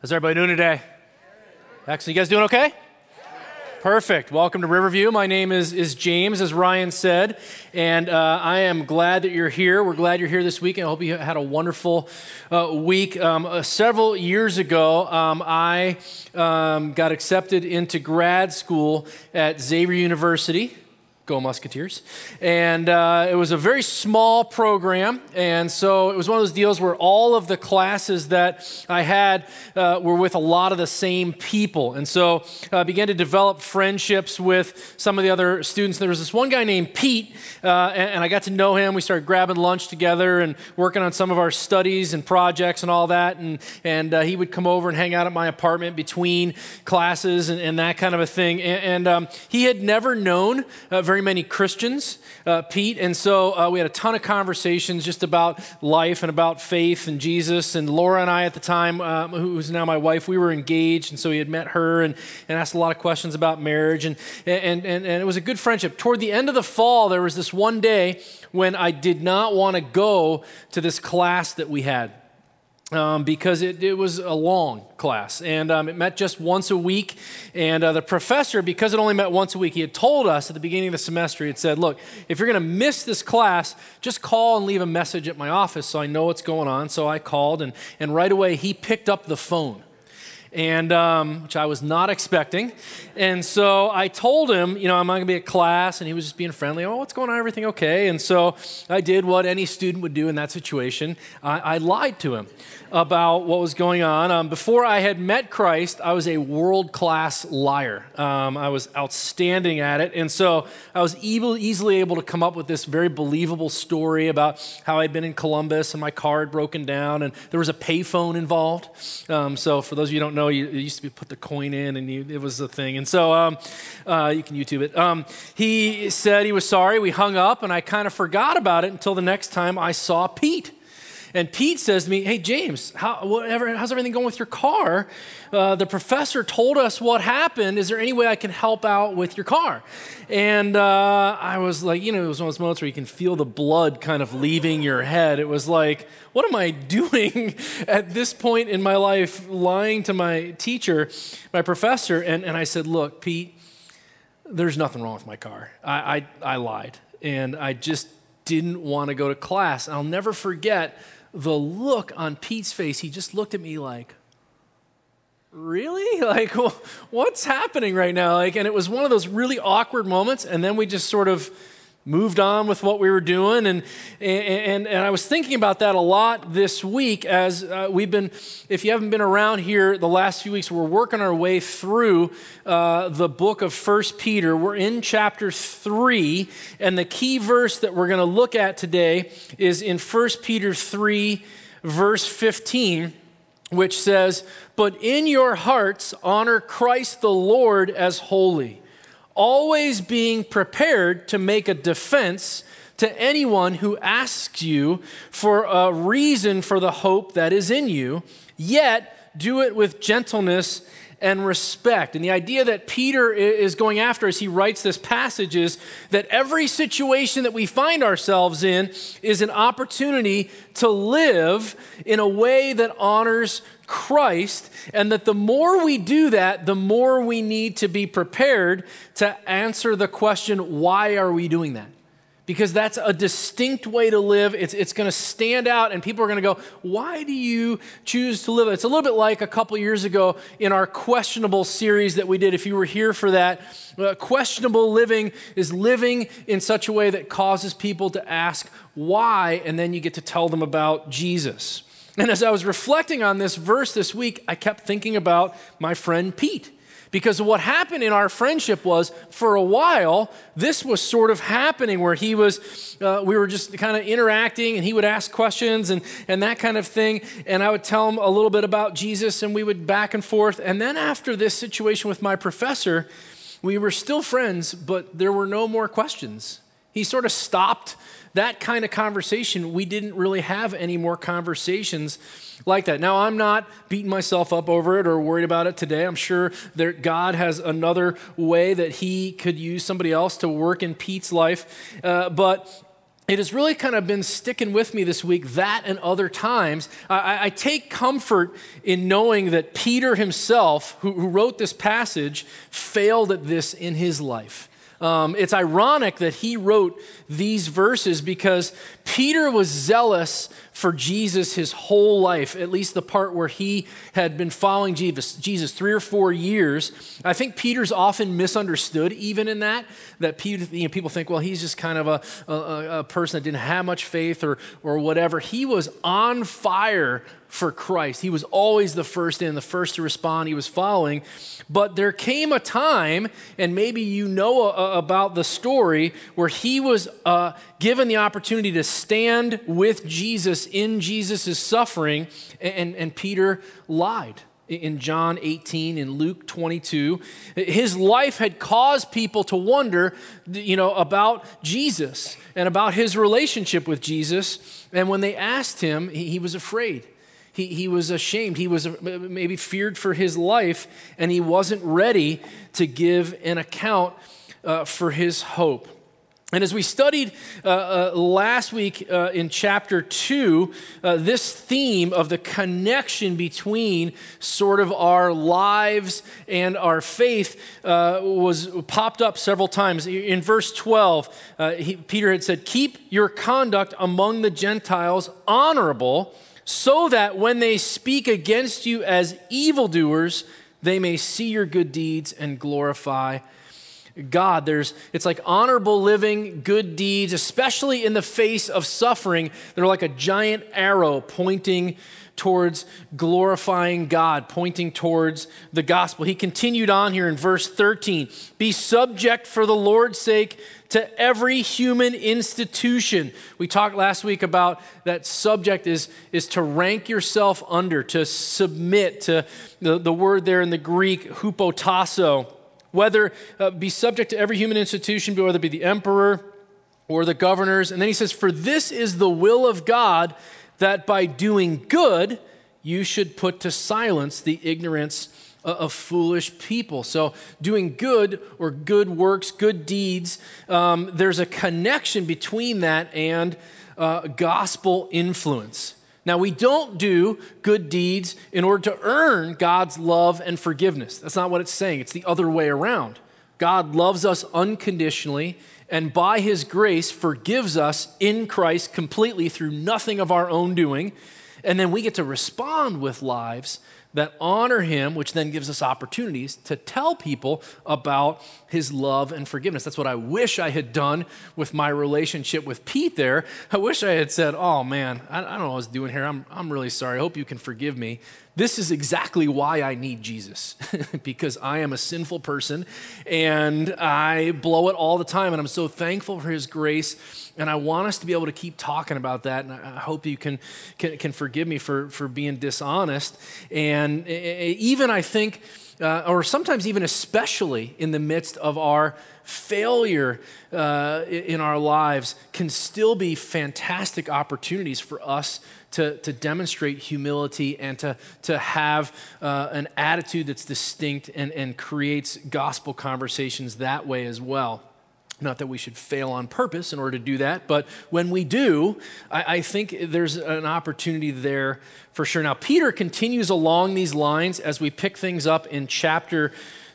How's everybody doing today? Excellent. You guys doing okay? Perfect. Welcome to Riverview. My name is James, as Ryan said, and I am glad that you're here. We're glad you're here this week, and I hope you had a wonderful week. Several years ago, I got accepted into grad school at Xavier University. Go Musketeers. And it was a very small program, and so it was one of those deals where all of the classes that I had were with a lot of the same people. And so I began to develop friendships with some of the other students. There was this one guy named Pete, and I got to know him. We started grabbing lunch together and working on some of our studies and projects and all that, and he would come over and hang out at my apartment between classes and that kind of a thing. And he had never known very many Christians, Pete, and so we had a ton of conversations just about life and about faith and Jesus. And Laura and I at the time, who's now my wife, we were engaged, and so he had met her and asked a lot of questions about marriage, and it was a good friendship. Toward the end of the fall, there was this one day when I did not want to go to this class that we had. Because it was a long class, and it met just once a week, and the professor, because it only met once a week, he had told us at the beginning of the semester, he had said, look, if you're going to miss this class, just call and leave a message at my office so I know what's going on. So I called, and right away he picked up the phone, and which I was not expecting. And so I told him, I'm not going to be at class, and he was just being friendly. Oh, what's going on? Everything okay? And so I did what any student would do in that situation. I lied to him about what was going on. Before I had met Christ, I was a world-class liar. I was outstanding at it, and so I was easily able to come up with this very believable story about how I'd been in Columbus and my car had broken down, and there was a payphone involved. So for those of you who don't know, you used to be put the coin in, and it was a thing. And so you can YouTube it. He said he was sorry. We hung up, and I kind of forgot about it until the next time I saw Pete. And Pete says to me, hey, James, how's everything going with your car? The professor told us what happened. Is there any way I can help out with your car? And I was like, it was one of those moments where you can feel the blood kind of leaving your head. It was like, what am I doing at this point in my life, lying to my teacher, my professor? And I said, look, Pete, there's nothing wrong with my car. I lied, and I just didn't want to go to class. I'll never forget the look on Pete's face. He just looked at me like, really? Like, what's happening right now? And it was one of those really awkward moments, and then we just sort of moved on with what we were doing, and I was thinking about that a lot this week as we've been, if you haven't been around here the last few weeks, we're working our way through the book of 1 Peter. We're in chapter 3, and the key verse that we're going to look at today is in 1 Peter 3, verse 15, which says, "But in your hearts honor Christ the Lord as holy, always being prepared to make a defense to anyone who asks you for a reason for the hope that is in you, yet do it with gentleness and respect." And the idea that Peter is going after as he writes this passage is that every situation that we find ourselves in is an opportunity to live in a way that honors Christ, and that the more we do that, the more we need to be prepared to answer the question, why are we doing that? Because that's a distinct way to live. It's going to stand out, and people are going to go, why do you choose to live? It's a little bit like a couple years ago in our questionable series that we did. If you were here for that, questionable living is living in such a way that causes people to ask why, and then you get to tell them about Jesus. And as I was reflecting on this verse this week, I kept thinking about my friend Pete. Because what happened in our friendship was, for a while, this was sort of happening where we were just kind of interacting, and he would ask questions and that kind of thing. And I would tell him a little bit about Jesus, and we would back and forth. And then after this situation with my professor, we were still friends, but there were no more questions. He sort of stopped that kind of conversation. We didn't really have any more conversations like that. Now, I'm not beating myself up over it or worried about it today. I'm sure that God has another way that he could use somebody else to work in Pete's life. But it has really kind of been sticking with me this week, that and other times. I take comfort in knowing that Peter himself, who wrote this passage, failed at this in his life. It's ironic that he wrote these verses because Peter was zealous for Jesus his whole life, at least the part where he had been following Jesus 3 or 4 years. I think Peter's often misunderstood even in that Peter, people think, well, he's just kind of a person that didn't have much faith or whatever. He was on fire for Christ. He was always the first in, the first to respond. He was following. But there came a time, and maybe you know about the story, where he was given the opportunity to stand with Jesus in Jesus' suffering, and Peter lied. In John 18, in Luke 22, his life had caused people to wonder, about Jesus and about his relationship with Jesus. And when they asked him, he was afraid. He was ashamed. He was maybe feared for his life, and he wasn't ready to give an account for his hope. And as we studied last week in chapter 2, this theme of the connection between sort of our lives and our faith was popped up several times. In verse 12, Peter had said, "Keep your conduct among the Gentiles honorable, so that when they speak against you as evildoers, they may see your good deeds and glorify God." It's like honorable living, good deeds, especially in the face of suffering. They're like a giant arrow pointing towards glorifying God, pointing towards the gospel. He continued on here in verse 13. "Be subject for the Lord's sake to every human institution." We talked last week about that subject is to rank yourself under, to submit to the word there in the Greek, hupotasso. Whether be subject to every human institution, whether it be the emperor or the governors. And then he says, "For this is the will of God, that by doing good, you should put to silence the ignorance of foolish people." So doing good or good works, good deeds, there's a connection between that and gospel influence. Now, we don't do good deeds in order to earn God's love and forgiveness. That's not what it's saying. It's the other way around. God loves us unconditionally, and by his grace forgives us in Christ completely through nothing of our own doing. And then we get to respond with lives that honor him, which then gives us opportunities to tell people about his love and forgiveness. That's what I wish I had done with my relationship with Pete there. I wish I had said, "Oh man, I don't know what I was doing here. I'm really sorry. I hope you can forgive me. This is exactly why I need Jesus," because I am a sinful person and I blow it all the time, and I'm so thankful for his grace. And I want us to be able to keep talking about that, and I hope you can forgive me for being dishonest. And even I think, or sometimes even especially in the midst of our failure in our lives, can still be fantastic opportunities for us to demonstrate humility and to have an attitude that's distinct and creates gospel conversations that way as well. Not that we should fail on purpose in order to do that, but when we do, I think there's an opportunity there for sure. Now, Peter continues along these lines as we pick things up in chapter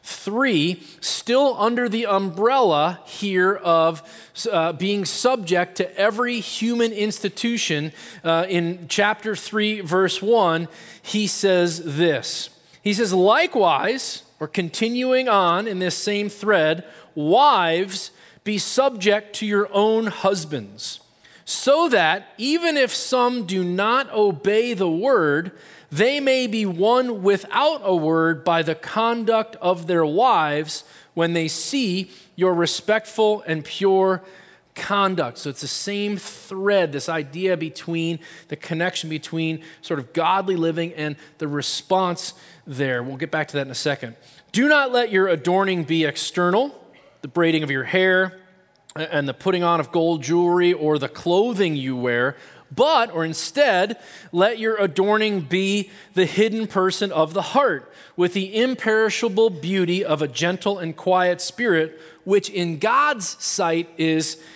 3, still under the umbrella here of being subject to every human institution. In chapter 3, verse 1, he says this. He says, "Likewise," or continuing on in this same thread, "wives, be subject to your own husbands, so that even if some do not obey the word, they may be won without a word by the conduct of their wives when they see your respectful and pure conduct." So it's the same thread, this idea between the connection between sort of godly living and the response there. We'll get back to that in a second. "Do not let your adorning be external, the braiding of your hair, and the putting on of gold jewelry, or the clothing you wear, but, or instead, let your adorning be the hidden person of the heart, with the imperishable beauty of a gentle and quiet spirit, which in God's sight is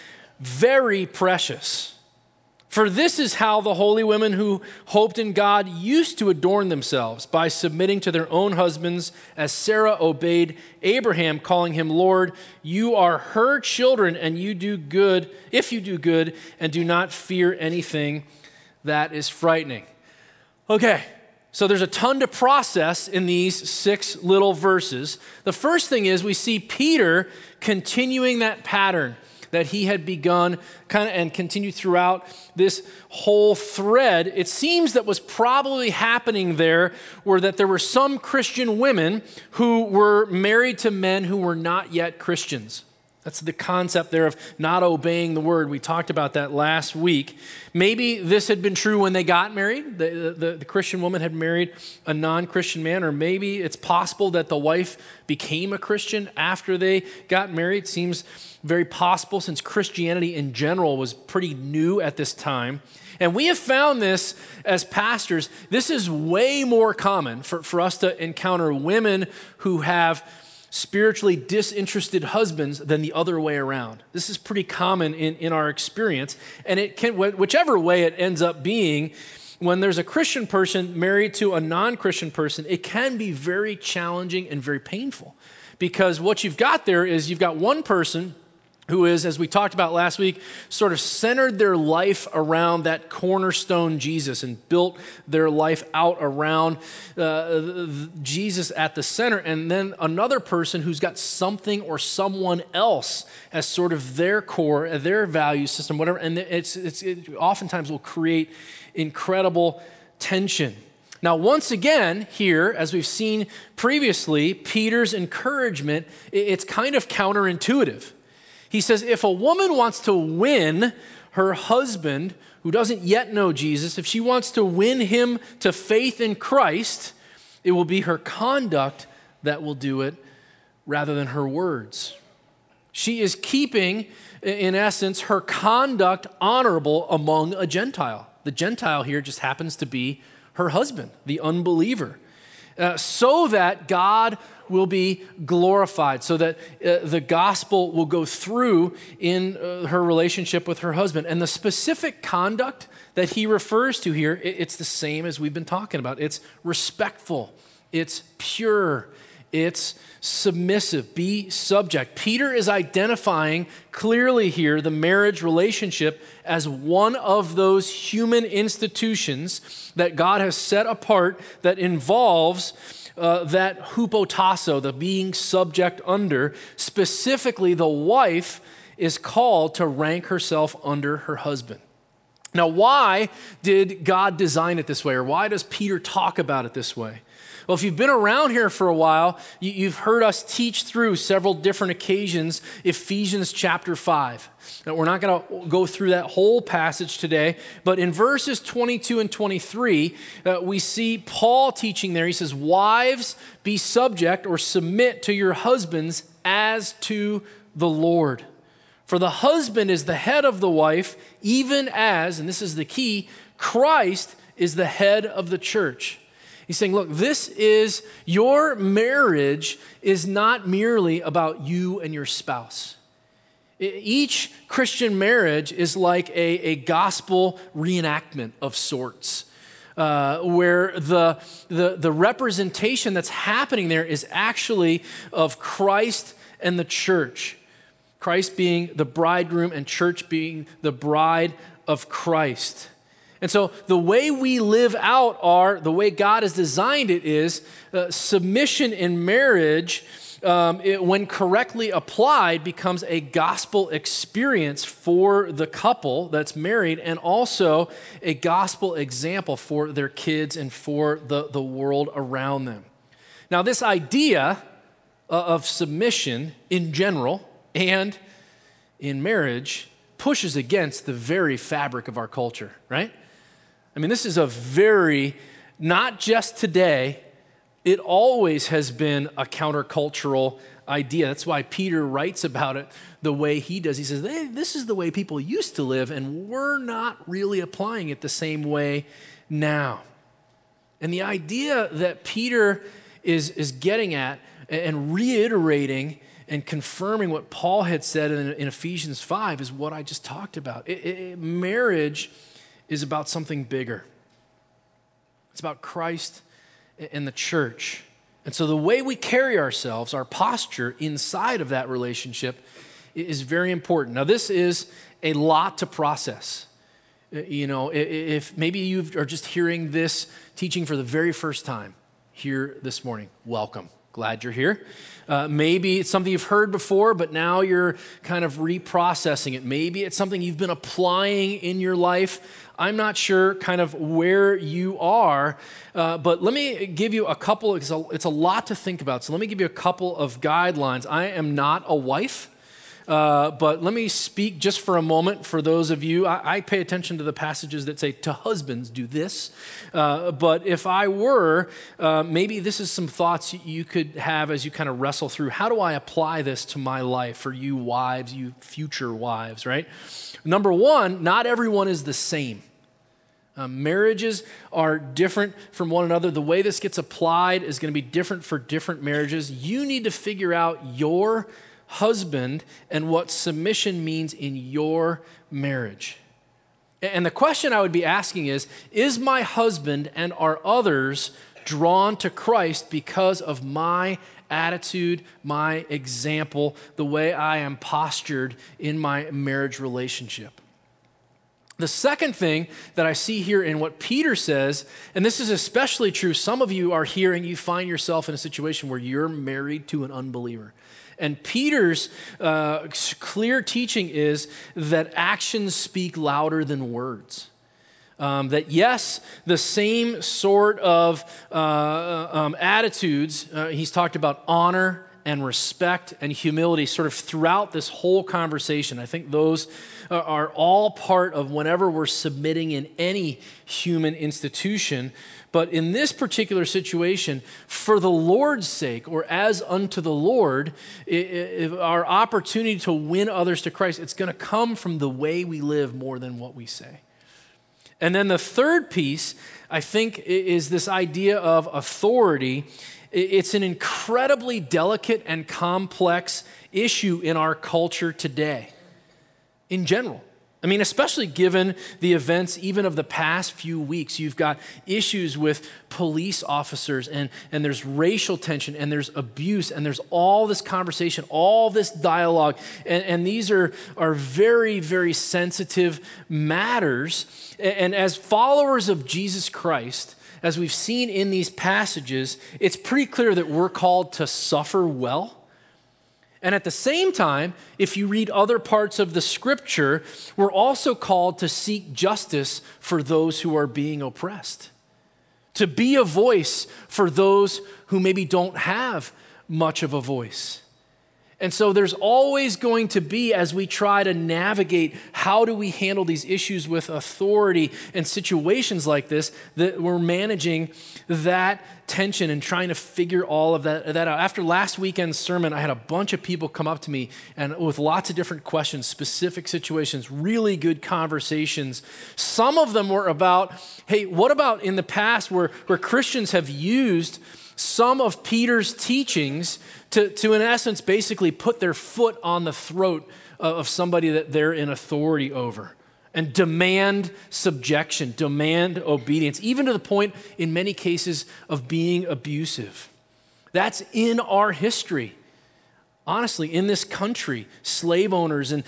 very precious. For this is how the holy women who hoped in God used to adorn themselves, by submitting to their own husbands, as Sarah obeyed Abraham, calling him Lord. You are her children, and you do good, if you do good, and do not fear anything that is frightening. Okay, so there's a ton to process in these 6 little verses. The first thing is we see Peter continuing that pattern that he had begun and continued throughout this whole thread. It seems that was probably happening there were that there were some Christian women who were married to men who were not yet Christians. That's the concept there of not obeying the word. We talked about that last week. Maybe this had been true when they got married. The Christian woman had married a non-Christian man, or maybe it's possible that the wife became a Christian after they got married. Seems very possible since Christianity in general was pretty new at this time. And we have found this as pastors. This is way more common for us to encounter women who have spiritually disinterested husbands than the other way around. This is pretty common in our experience. And it can, whichever way it ends up being, when there's a Christian person married to a non-Christian person, it can be very challenging and very painful. Because what you've got there is you've got one person who is, as we talked about last week, sort of centered their life around that cornerstone Jesus and built their life out around Jesus at the center. And then another person who's got something or someone else as sort of their core, their value system, whatever. And it oftentimes will create incredible tension. Now, once again, here, as we've seen previously, Peter's encouragement, it's kind of counterintuitive. He says, if a woman wants to win her husband who doesn't yet know Jesus, if she wants to win him to faith in Christ, it will be her conduct that will do it rather than her words. She is keeping, in essence, her conduct honorable among a Gentile. The Gentile here just happens to be her husband, the unbeliever, so that God will be glorified, so that the gospel will go through in her relationship with her husband. And the specific conduct that he refers to here, it's the same as we've been talking about. It's respectful, it's pure, it's submissive, be subject. Peter is identifying clearly here the marriage relationship as one of those human institutions that God has set apart that involves that hupotasso, the being subject under. Specifically, the wife is called to rank herself under her husband. Now, why did God design it this way, or why does Peter talk about it this way? Well, if you've been around here for a while, you've heard us teach through several different occasions Ephesians chapter 5. Now, we're not going to go through that whole passage today, but in verses 22 and 23, we see Paul teaching there. He says, wives, be subject or submit to your husbands as to the Lord. For the husband is the head of the wife, even as, and this is the key, Christ is the head of the church. He's saying, look, your marriage is not merely about you and your spouse. Each Christian marriage is like a gospel reenactment of sorts, where the representation that's happening there is actually of Christ and the church. Christ being the bridegroom and church being the bride of Christ. And so the way we live out the way God has designed it is submission in marriage, when correctly applied, becomes a gospel experience for the couple that's married, and also a gospel example for their kids and for the world around them. Now, this idea of submission in general and in marriage pushes against the very fabric of our culture, right? I mean, this is not just today, it always has been a countercultural idea. That's why Peter writes about it the way he does. He says, hey, this is the way people used to live, and we're not really applying it the same way now. And the idea that Peter is getting at and reiterating and confirming what Paul had said in Ephesians 5 is what I just talked about. Marriage is about something bigger. It's about Christ and the church. And so the way we carry ourselves, our posture inside of that relationship is very important. Now, this is a lot to process. You know, if maybe you are just hearing this teaching for the very first time here this morning, welcome. Glad you're here. Maybe it's something you've heard before, but now you're kind of reprocessing it. Maybe it's something you've been applying in your life. I'm not sure kind of where you are, but let me give you a couple, it's a lot to think about. So let me give you a couple of guidelines. I am not a wife. But let me speak just for a moment for those of you. I pay attention to the passages that say, to husbands, do this. But if I were, maybe this is some thoughts you could have as you kind of wrestle through. How do I apply this to my life for you wives, you future wives, right? Number one, not everyone is the same. Marriages are different from one another. The way this gets applied is going to be different for different marriages. You need to figure out your husband and what submission means in your marriage. And the question I would be asking is my husband and are others drawn to Christ because of my attitude, my example, the way I am postured in my marriage relationship? The second thing that I see here in what Peter says, and this is especially true, some of you are here and you find yourself in a situation where you're married to an unbeliever. And Peter's clear teaching is that actions speak louder than words. That yes, the same sort of attitudes, he's talked about honor and respect and humility sort of throughout this whole conversation. I think those are all part of whenever we're submitting in any human institution. But in this particular situation, for the Lord's sake, or as unto the Lord, our opportunity to win others to Christ, it's going to come from the way we live more than what we say. And then the third piece, I think, is this idea of authority. It's an incredibly delicate and complex issue in our culture today, in general. I mean, especially given the events even of the past few weeks. You've got issues with police officers, and there's racial tension, and there's abuse, and there's all this conversation, all this dialogue. And these are very, very sensitive matters. And as followers of Jesus Christ, as we've seen in these passages, it's pretty clear that we're called to suffer well. And at the same time, if you read other parts of the scripture, we're also called to seek justice for those who are being oppressed, to be a voice for those who maybe don't have much of a voice. And so there's always going to be, as we try to navigate how do we handle these issues with authority and situations like this, that we're managing that tension and trying to figure all of that out. After last weekend's sermon, I had a bunch of people come up to me and with lots of different questions, specific situations, really good conversations. Some of them were about, hey, what about in the past where Christians have used some of Peter's teachings to in essence, basically put their foot on the throat of somebody that they're in authority over and demand subjection, demand obedience, even to the point, in many cases, of being abusive. That's in our history. Honestly, in this country, slave owners and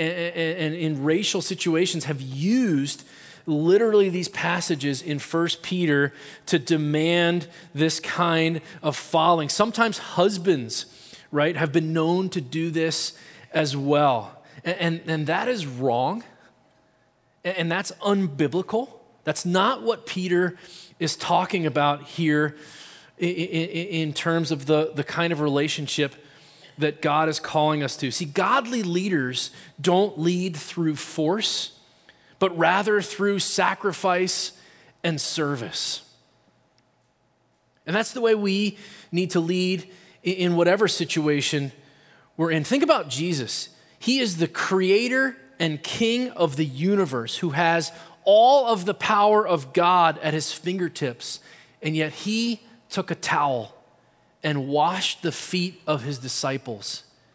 in racial situations have used literally these passages in 1 Peter to demand this kind of following. Sometimes husbands, right, have been known to do this as well. And that is wrong. And that's unbiblical. That's not what Peter is talking about here in terms of the kind of relationship that God is calling us to. See, godly leaders don't lead through force, but rather through sacrifice and service. And that's the way we need to lead in whatever situation we're in. Think about Jesus. He is the creator and king of the universe who has all of the power of God at his fingertips, and yet he took a towel and washed the feet of his disciples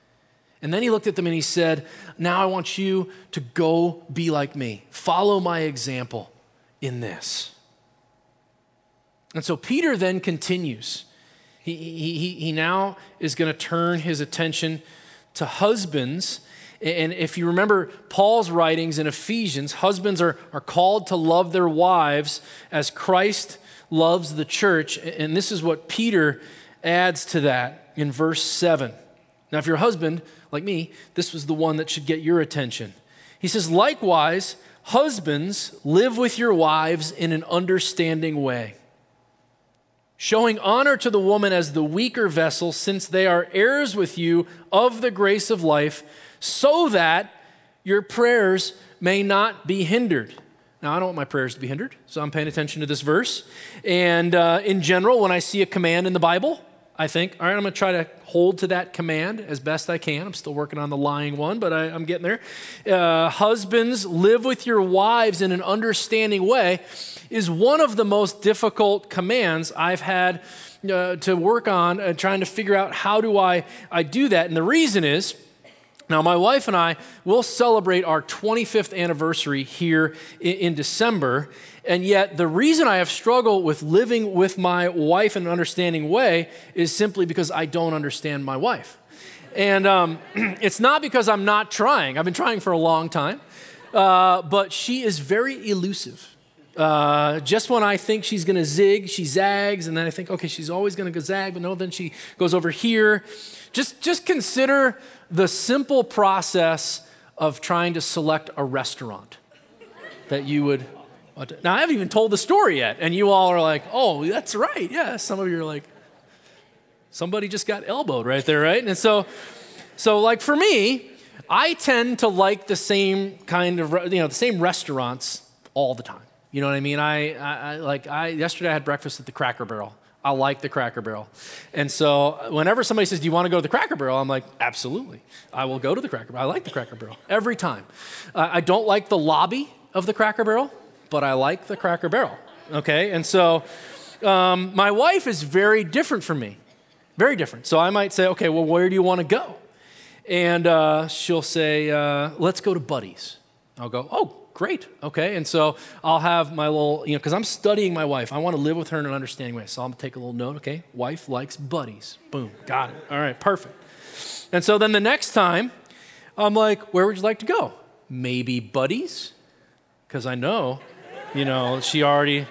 And then he looked at them and he said, now I want you to go be like me. Follow my example in this. And so Peter then continues. He now is going to turn his attention to husbands. And if you remember Paul's writings in Ephesians, husbands are called to love their wives as Christ loves the church. And this is what Peter adds to that in verse 7. Now, if you're a husband, like me, this was the one that should get your attention. He says, likewise, husbands, live with your wives in an understanding way, showing honor to the woman as the weaker vessel, since they are heirs with you of the grace of life, so that your prayers may not be hindered. Now, I don't want my prayers to be hindered, so I'm paying attention to this verse. And in general, when I see a command in the Bible, I think, all right, I'm going to try to hold to that command as best I can. I'm still working on the lying one, but I'm getting there. Husbands, live with your wives in an understanding way is one of the most difficult commands I've had to work on, trying to figure out how do I do that. And the reason is, now my wife and I will celebrate our 25th anniversary here in December. And yet the reason I have struggled with living with my wife in an understanding way is simply because I don't understand my wife. And it's not because I'm not trying. I've been trying for a long time. But she is very elusive. Just when I think she's going to zig, she zags. And then I think, okay, she's always going to go zag. But no, then she goes over here. Just consider the simple process of trying to select a restaurant that you would... Now, I haven't even told the story yet, and you all are like, oh, that's right, yeah. Some of you are like, somebody just got elbowed right there, right? And so like for me, I tend to like the same kind of, the same restaurants all the time. You know what I mean? Yesterday I had breakfast at the Cracker Barrel. I like the Cracker Barrel. And so whenever somebody says, do you want to go to the Cracker Barrel? I'm like, absolutely. I will go to the Cracker Barrel. I like the Cracker Barrel every time. I don't like the lobby of the Cracker Barrel, but I like the Cracker Barrel, okay? And so my wife is very different from me, very different. So I might say, okay, well, where do you want to go? And she'll say, let's go to Buddy's. I'll go, oh, great, okay. And so I'll have my little, because I'm studying my wife. I want to live with her in an understanding way. So I'll take a little note, okay, wife likes Buddy's. Boom, got it. All right, perfect. And so then the next time, I'm like, where would you like to go? Maybe Buddy's, because I know, she already,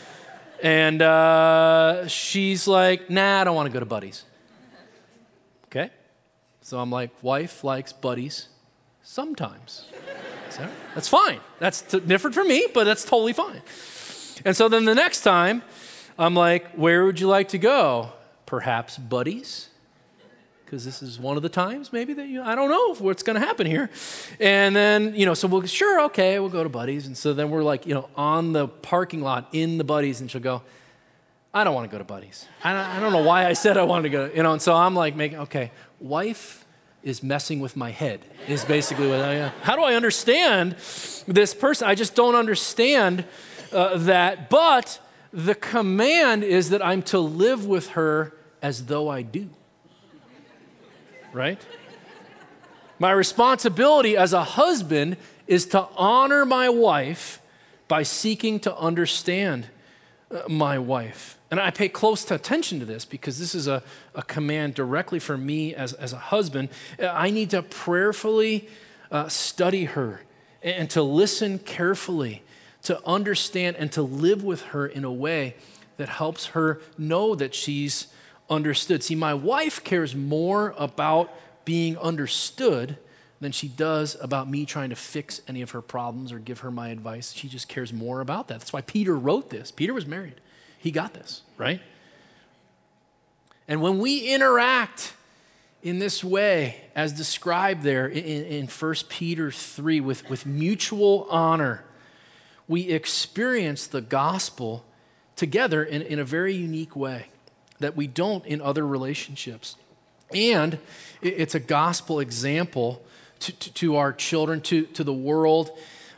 and she's like, nah, I don't want to go to Buddy's. Okay? So I'm like, wife likes Buddy's sometimes. So that's fine. That's different from me, but that's totally fine. And so then the next time, I'm like, where would you like to go? Perhaps Buddy's? Because this is one of the times maybe that I don't know what's going to happen here. And then, so we'll go to Buddy's. And so then we're like, on the parking lot in the Buddy's, and she'll go, I don't want to go to Buddy's. I don't know why I said I wanted to go, and so I'm like wife is messing with my head is basically what how do I understand this person? I just don't understand that. But the command is that I'm to live with her as though I do. Right? My responsibility as a husband is to honor my wife by seeking to understand my wife. And I pay close attention to this because this is a command directly for me as a husband. I need to prayerfully study her and to listen carefully, to understand and to live with her in a way that helps her know that she's understood. See, my wife cares more about being understood than she does about me trying to fix any of her problems or give her my advice. She just cares more about that. That's why Peter wrote this. Peter was married. He got this, right? And when we interact in this way, as described there in 1 Peter 3, with mutual honor, we experience the gospel together in a very unique way that we don't in other relationships. And it's a gospel example to our children, to the world.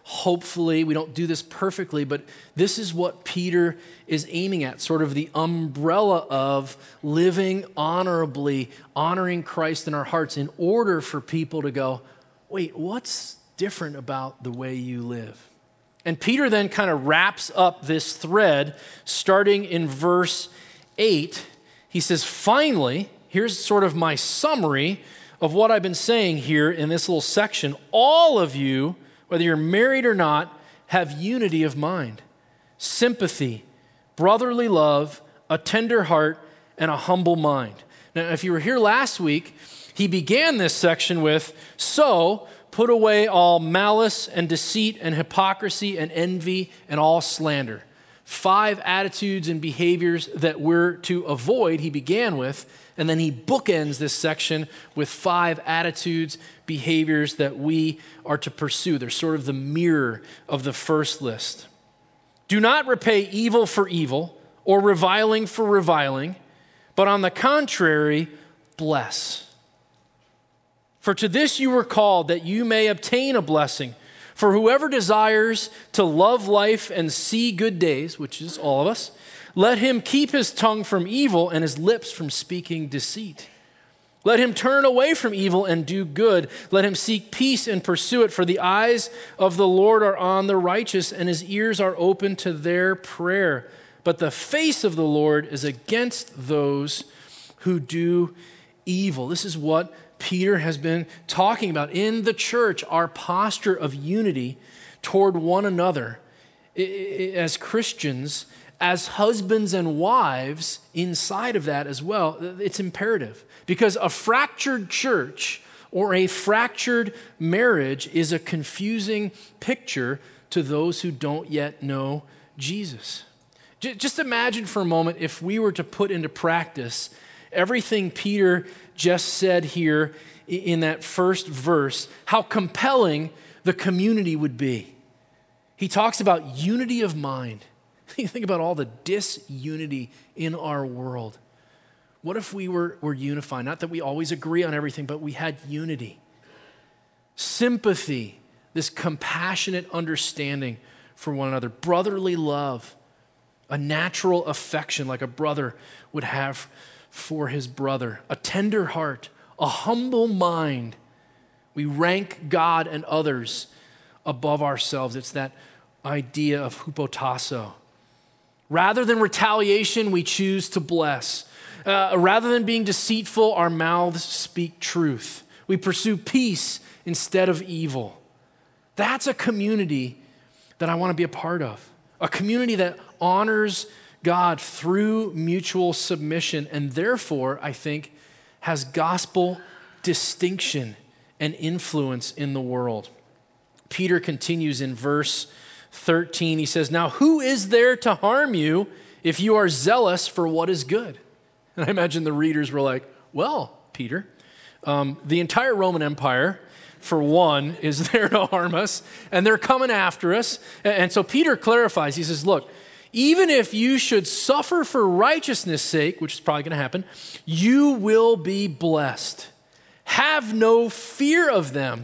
Hopefully, we don't do this perfectly, but this is what Peter is aiming at, sort of the umbrella of living honorably, honoring Christ in our hearts in order for people to go, wait, what's different about the way you live? And Peter then kind of wraps up this thread starting in verse 8. He says, finally, here's sort of my summary of what I've been saying here in this little section. All of you, whether you're married or not, have unity of mind, sympathy, brotherly love, a tender heart, and a humble mind. Now, if you were here last week, he began this section with, so put away all malice and deceit and hypocrisy and envy and all slander. 5 attitudes and behaviors that we're to avoid, he began with, and then he bookends this section with 5 attitudes, behaviors that we are to pursue. They're sort of the mirror of the first list. Do not repay evil for evil or reviling for reviling, but on the contrary, bless. For to this you were called, that you may obtain a blessing. For whoever desires to love life and see good days, which is all of us, let him keep his tongue from evil and his lips from speaking deceit. Let him turn away from evil and do good. Let him seek peace and pursue it. For the eyes of the Lord are on the righteous, and his ears are open to their prayer. But the face of the Lord is against those who do evil. This is what Peter has been talking about in the church, our posture of unity toward one another as Christians, as husbands and wives inside of that as well. It's imperative because a fractured church or a fractured marriage is a confusing picture to those who don't yet know Jesus. Just imagine for a moment if we were to put into practice everything Peter just said here in that first verse, how compelling the community would be. He talks about unity of mind. You think about all the disunity in our world. What if we were unified? Not that we always agree on everything, but we had unity. Sympathy, this compassionate understanding for one another. Brotherly love, a natural affection like a brother would have for his brother. A tender heart, a humble mind. We rank God and others above ourselves. It's that idea of hupotasso. Rather than retaliation, we choose to bless. Rather than being deceitful, our mouths speak truth. We pursue peace instead of evil. That's a community that I want to be a part of. A community that honors God through mutual submission and therefore, I think, has gospel distinction and influence in the world. Peter continues in verse 13. He says, now who is there to harm you if you are zealous for what is good? And I imagine the readers were like, well, Peter, the entire Roman Empire, for one, is there to harm us, and they're coming after us. And so Peter clarifies. He says, look, even if you should suffer for righteousness' sake, which is probably going to happen, you will be blessed. Have no fear of them,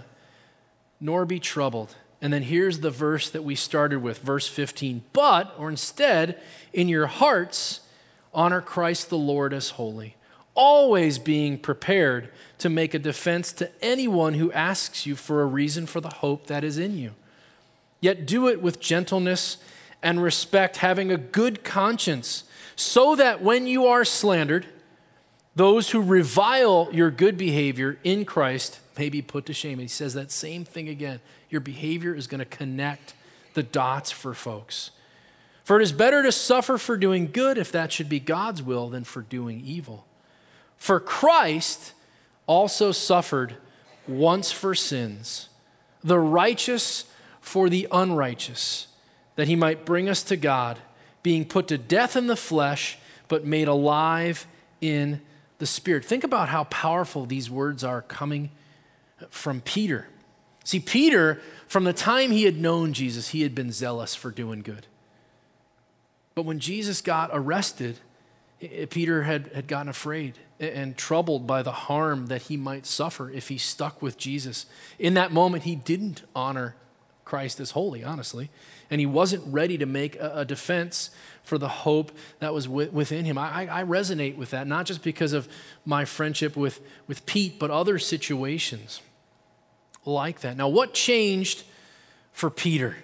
nor be troubled. And then here's the verse that we started with, verse 15. But, or instead, in your hearts, honor Christ the Lord as holy, always being prepared to make a defense to anyone who asks you for a reason for the hope that is in you. Yet do it with gentleness and respect, having a good conscience, so that when you are slandered, those who revile your good behavior in Christ may be put to shame. And he says that same thing again. Your behavior is going to connect the dots for folks. For it is better to suffer for doing good, if that should be God's will, than for doing evil. For Christ also suffered once for sins, the righteous for the unrighteous, that he might bring us to God, being put to death in the flesh, but made alive in the Spirit. Think about how powerful these words are coming from Peter. See, Peter, from the time he had known Jesus, he had been zealous for doing good. But when Jesus got arrested, Peter had gotten afraid and troubled by the harm that he might suffer if he stuck with Jesus. In that moment, he didn't honor Christ as holy, honestly. And he wasn't ready to make a defense for the hope that was within him. I resonate with that, not just because of my friendship with Pete, but other situations like that. Now, what changed for Peter?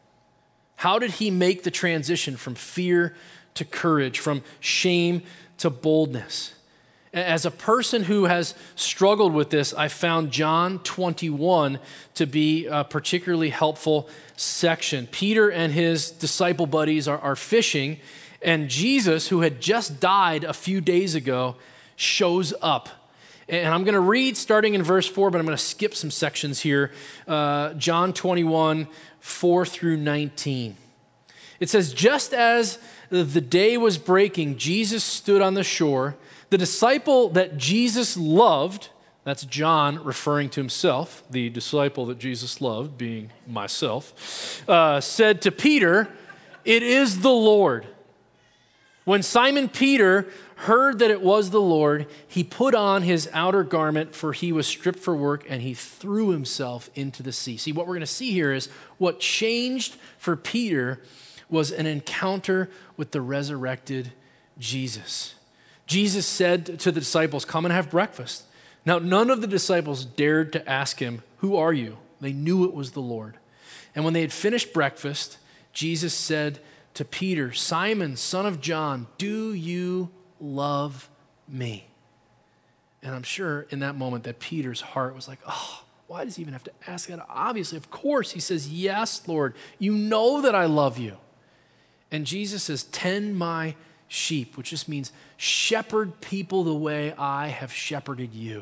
How did he make the transition from fear to courage, from shame to boldness? As a person who has struggled with this, I found John 21 to be a particularly helpful section. Peter and his disciple buddies are fishing, and Jesus, who had just died a few days ago, shows up. And I'm going to read starting in verse 4, but I'm going to skip some sections here. John 21, 4 through 19. It says, just as the day was breaking, Jesus stood on the shore. The disciple that Jesus loved, that's John referring to himself, the disciple that Jesus loved, being myself, said to Peter, "It is the Lord." When Simon Peter heard that it was the Lord, he put on his outer garment, for he was stripped for work, and he threw himself into the sea. See, what we're going to see here is what changed for Peter was an encounter with the resurrected Jesus. Jesus said to the disciples, "Come and have breakfast." Now, none of the disciples dared to ask him, "Who are you?" They knew it was the Lord. And when they had finished breakfast, Jesus said to Peter, "Simon, son of John, do you love me?" And I'm sure in that moment that Peter's heart was like, oh, why does he even have to ask that? Obviously, of course, he says, "Yes, Lord, you know that I love you." And Jesus says, "Tend my sheep," which just means shepherd people the way I have shepherded you.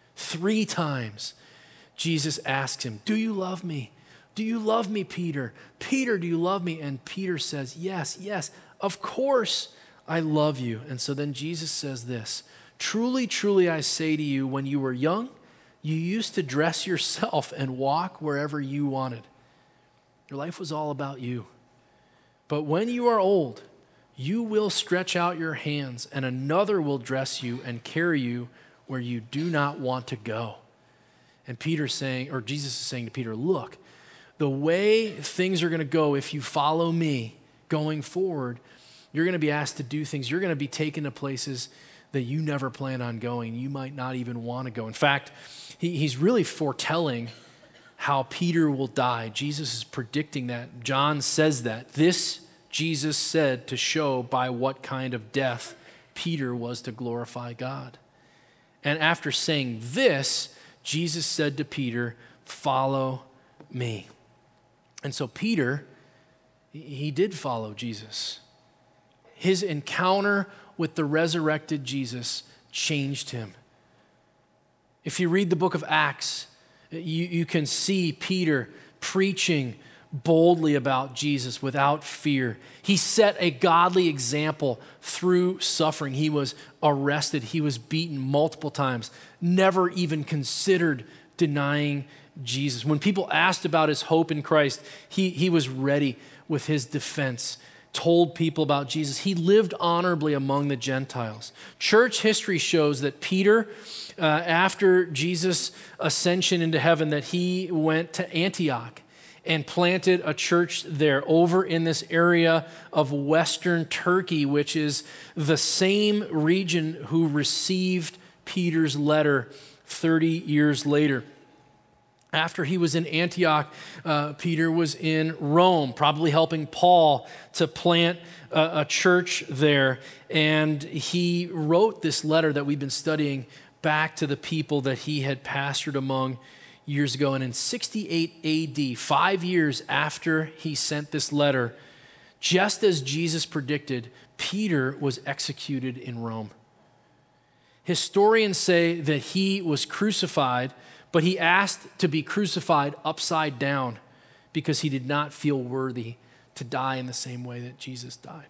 3 times, Jesus asks him, "Do you love me? Do you love me, Peter? Peter, do you love me?" And Peter says, "Yes, yes, of course I love you." And so then Jesus says this, "Truly, truly, I say to you, when you were young, you used to dress yourself and walk wherever you wanted. Your life was all about you. But when you are old, you will stretch out your hands, and another will dress you and carry you where you do not want to go." And Peter's saying, or Jesus is saying to Peter, look, the way things are going to go if you follow me going forward, you're going to be asked to do things. You're going to be taken to places that you never plan on going. You might not even want to go. In fact, he's really foretelling how Peter will die. Jesus is predicting that. John says that. This Jesus said to show by what kind of death Peter was to glorify God. And after saying this, Jesus said to Peter, "Follow me." And so Peter, he did follow Jesus. His encounter with the resurrected Jesus changed him. If you read the book of Acts, you can see Peter preaching boldly about Jesus without fear. He set a godly example through suffering. He was arrested. He was beaten multiple times, never even considered denying Jesus. When people asked about his hope in Christ, he was ready with his defense, told people about Jesus. He lived honorably among the Gentiles. Church history shows that Peter, after Jesus' ascension into heaven, that he went to Antioch and planted a church there over in this area of Western Turkey, which is the same region who received Peter's letter 30 years later. After he was in Antioch, Peter was in Rome, probably helping Paul to plant a church there. And he wrote this letter that we've been studying back to the people that he had pastored among years ago. And in 68 AD, 5 years after he sent this letter, just as Jesus predicted, Peter was executed in Rome. Historians say that he was crucified, but he asked to be crucified upside down because he did not feel worthy to die in the same way that Jesus died.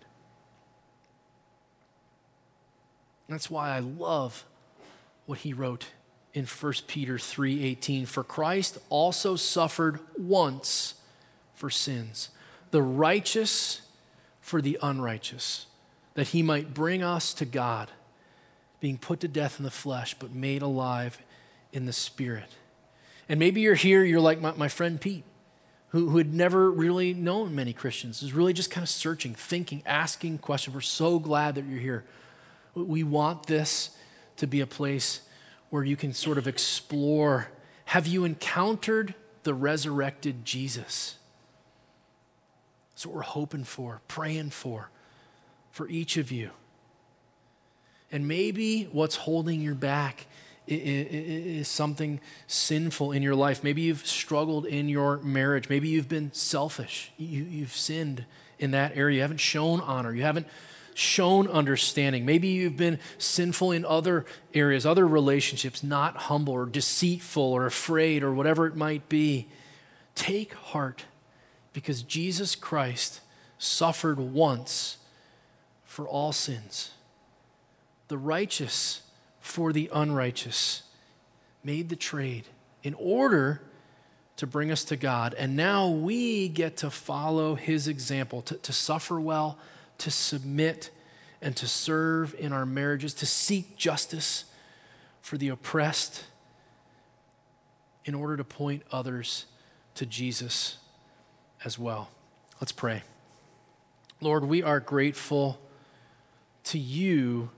That's why I love what he wrote in 1 Peter 3:18, "For Christ also suffered once for sins, the righteous for the unrighteous, that he might bring us to God, being put to death in the flesh, but made alive in the Spirit." And maybe you're here, you're like my friend Pete. who had never really known many Christians, is really just kind of searching, thinking, asking questions. We're so glad that you're here. We want this to be a place where you can sort of explore, have you encountered the resurrected Jesus? That's what we're hoping for, praying for each of you. And maybe what's holding you back is something sinful in your life. Maybe you've struggled in your marriage. Maybe you've been selfish. You've sinned in that area. You haven't shown honor. You haven't shown understanding. Maybe you've been sinful in other areas, other relationships, not humble or deceitful or afraid or whatever it might be. Take heart, because Jesus Christ suffered once for all sins, the righteous for the unrighteous, made the trade in order to bring us to God. And now we get to follow his example, to suffer well, to submit, and to serve in our marriages, to seek justice for the oppressed in order to point others to Jesus as well. Let's pray. Lord, we are grateful to you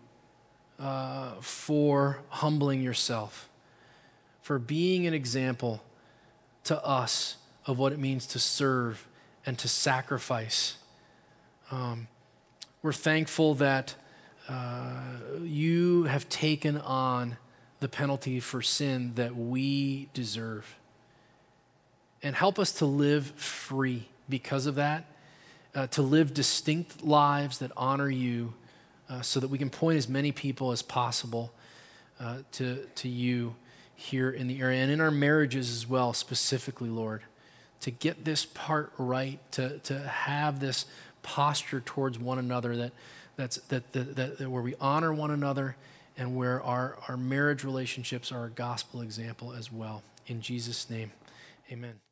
for humbling yourself, for being an example to us of what it means to serve and to sacrifice. We're thankful that you have taken on the penalty for sin that we deserve. And help us to live free because of that, to live distinct lives that honor you, so that we can point as many people as possible to you here in the area and in our marriages as well, specifically, Lord, to get this part right, to have this posture towards one another that where we honor one another and where our marriage relationships are a gospel example as well. In Jesus' name, amen.